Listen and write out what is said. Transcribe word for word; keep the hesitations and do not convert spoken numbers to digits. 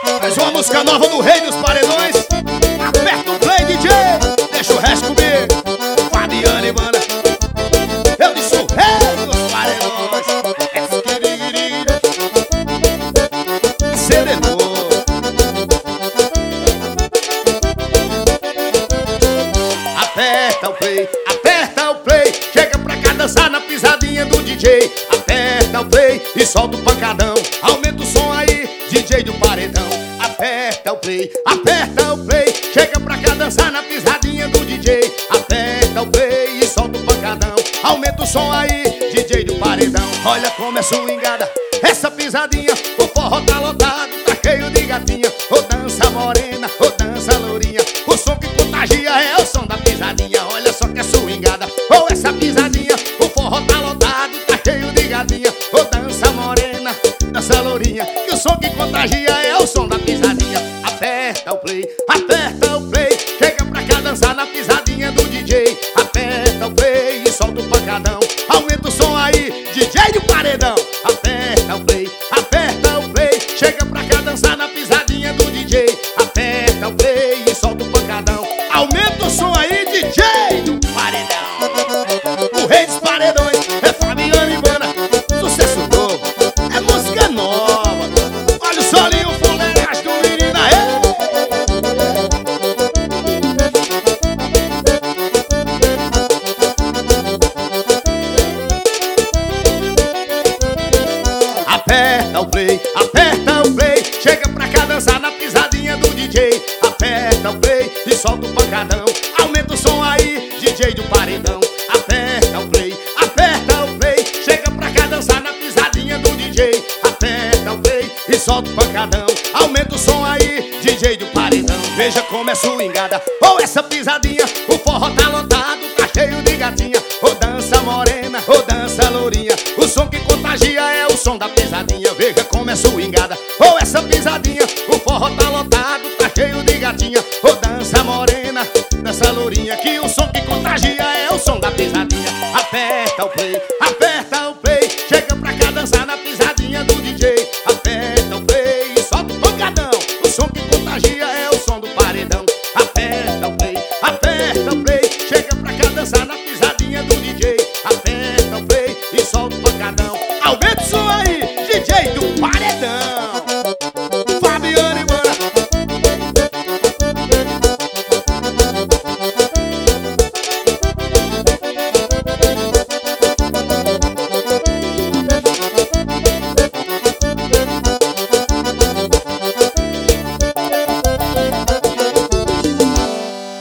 Mais uma música nova do Rei dos Paredões. Aperta o play, D J. Deixa o resto comigo. Fabiano e banda. Eu disse o Rei dos Paredões. C D novo. Aperta o play, aperta o play. Chega pra cá dançar na pisadinha do D J. Aperta o play e solta o pancadão. Aumenta o som aí, D J do Paredão. Aperta o play, aperta o play. Chega pra cá dançar na pisadinha do D J. Aperta o play e solta o pancadão. Aumenta o som aí, D J do Paredão. Olha como é swingada essa pisadinha. O forró tá lotado, tá cheio de gatinha. Ô dança morena, ô dança lourinha. O som que contagia é o som da pisadinha. Olha só que é swingada, ou essa pisadinha. O forró tá lotado, tá cheio de gatinha. Ô dança morena, dança lourinha. Que o som que contagia é o som da pisadinha. Aperta o play, aperta o play. Chega pra cá dançar na pisadinha do D J. Aperta o play e solta o pancadão. Aumenta o som aí, D J do Paredão. Aperta o play, aperta o play. Chega pra cá dançar na pisadinha do D J. Aperta o play e solta o pancadão. Aumenta o som aí, D J do Paredão. O Rei dos Paredões é Fabiano e banda. Sucesso novo, é música nova. Olha o solinho, o fuleiragem do menina. Aperta o play, aperta o play. Chega pra cá dançar na pisadinha do D J. Aperta o play e solta o pancadão. Aumenta o som aí, D J do Paredão. Aperta o play, aperta o play. Chega pra cá dançar na pisadinha do D J. Aperta o play e solta o pancadão. Aumenta o som aí, D J do Paredão. Veja como é swingada, ou essa pisadinha. O forró tá lotado, tá cheio de gatinha. Ô dança morena, ô dança lourinha. O som que contagia é o som da pisadinha. Veja como é swingada, ou essa pisadinha. O forró tá lotado, tá cheio de gatinha. Ô dança morena.